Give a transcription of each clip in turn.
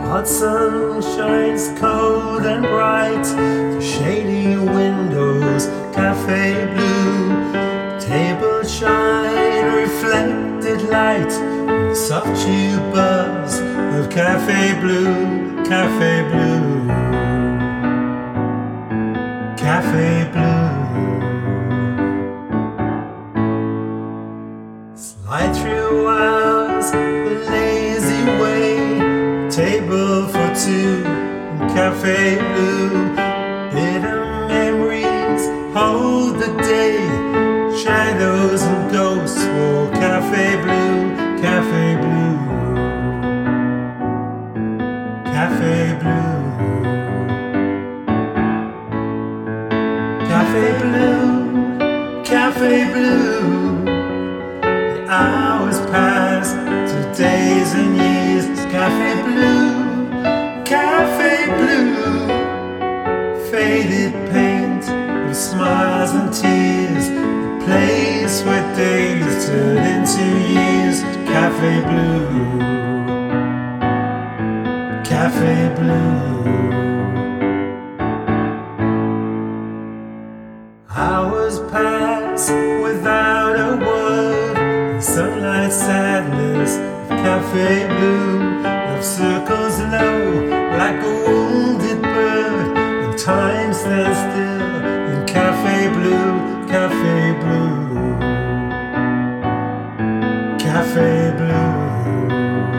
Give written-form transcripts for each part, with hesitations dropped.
Hot sun shines cold and bright, the shady windows, cafe blue. Table shine, reflected light, the soft chew buzz of cafe blue, cafe blue, cafe blue. Slide through hours the lazy way, table for two, cafe blue. Bitter memories hold the day, shadows and ghosts for cafe blue, cafe blue, cafe blue, cafe blue, cafe blue. The hours pass to days and years, cafe blue, cafe blue. Faded paint with smiles and tears, the place where days turn into years, cafe blue, cafe blue. Hours pass without a word, sunlight sadness of cafe blue. Love circles low like a wounded bird, and time stands still in cafe blue, cafe blue, cafe blue,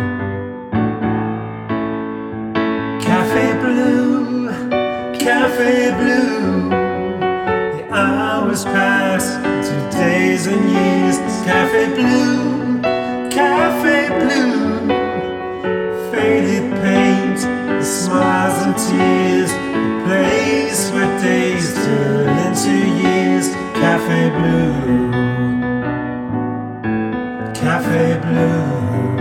cafe blue, cafe blue. The hours pass to days and years, cafe blue, cafe blue. Faded paint, the smiles and tears, the place where days turn into years, cafe blue, cafe blue.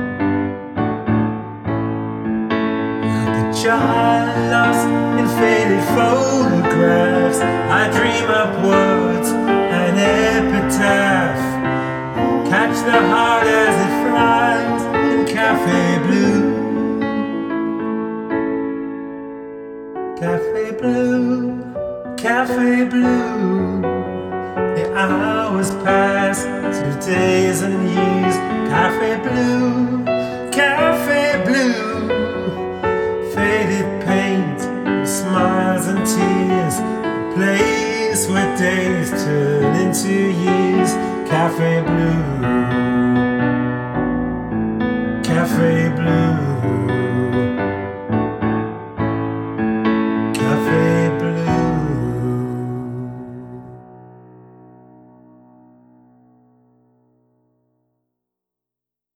Like a child lost in faded photographs, I dream up words, an epitaph, catch the heart as it flies in cafe blue, cafe blue, cafe blue. The hours pass to days and years, cafe blue, cafe blue. Faded paint, smiles and tears, the place where days turn into years, cafe blue, cafe blue.